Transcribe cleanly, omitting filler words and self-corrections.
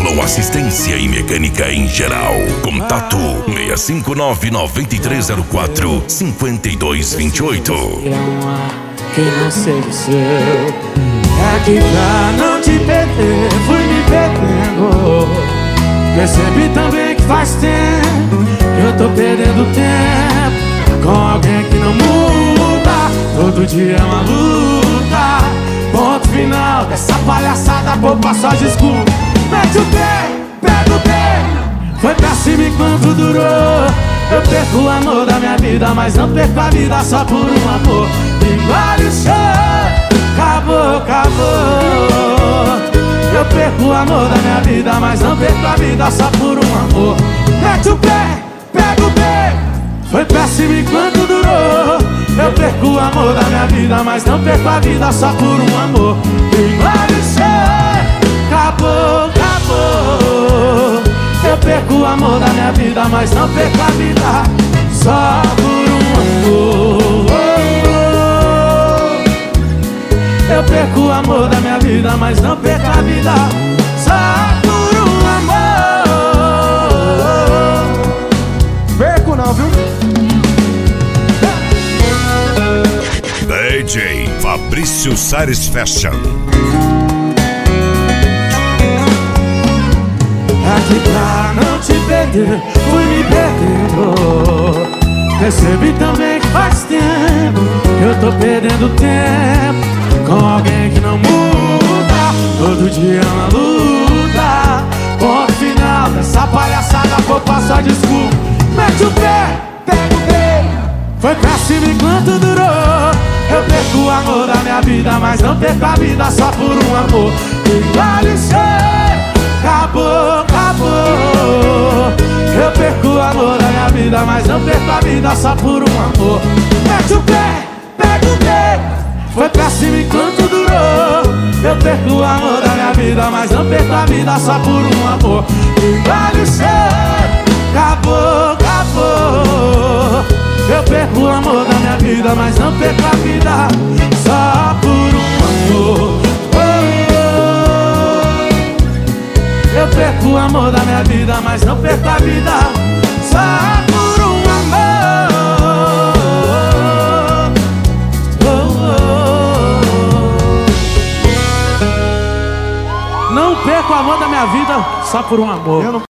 Alô, assistência e mecânica em geral. Contato 659-9304-5228. Quem não sei do seu. É que pra não te perder, fui me perdendo. Percebi também que faz tempo que eu tô perdendo tempo com alguém que não muda. Todo dia é uma luta. Ponto final dessa palhaçada, poupa só desculpa. Mete o pé, pega o pé. Foi péssimo enquanto durou. Eu perco o amor da minha vida, mas não perco a vida só por um amor. Engole o chão, acabou, acabou. Eu perco o amor da minha vida, mas não perco a vida só por um amor. Mete o pé, pega o pé. Foi péssimo enquanto durou. Eu perco o amor da minha vida, mas não perco a vida só por um amor. Engole o chão, acabou, acabou. Eu perco o amor da minha vida, mas não perco a vida só por um amor. Eu perco o amor da minha vida, mas não perco a vida só por um amor. Perco não, viu? DJ Fabrício Satisfaction. Aqui pra não te perder, fui me perdendo. Percebi também que faz tempo que eu tô perdendo tempo com alguém que não muda. Todo dia é uma luta. Ponto final dessa palhaçada, poupa só desculpa. Mete o pé, pega o pé. Foi péssimo enquanto durou. Eu perco o amor da minha vida, mas não perco a vida só por um amor. Engole o chão, acabou, acabou. Eu perco o amor da minha vida, mas não perco a vida só por um amor. Mete o pé, pega o pé. Foi péssimo enquanto durou. Eu perco o amor da minha vida, mas não perco a vida só por um amor. Engole o chão, acabou, acabou. Eu perco o amor da minha vida, mas não perco a vida só por um amor. Eu perco o amor da minha vida, mas não perco a vida só por um amor. Não perco o amor da minha vida só por um amor.